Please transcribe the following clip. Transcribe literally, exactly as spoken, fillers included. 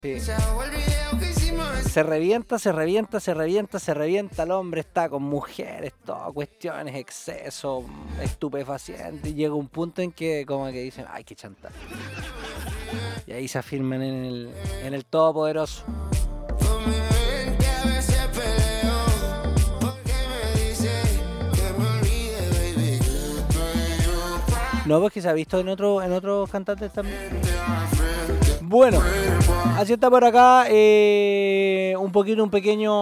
Sí. Se revienta, se revienta, se revienta, se revienta. El hombre está con mujeres, todo, cuestiones, exceso, estupefacientes. Llega un punto en que como que dicen, ay, qué chanta. Y ahí se afirman en el, en el todopoderoso. No, pues que se ha visto en otro, en otros cantantes también. Bueno, así está por acá. Eh, un poquito, un pequeño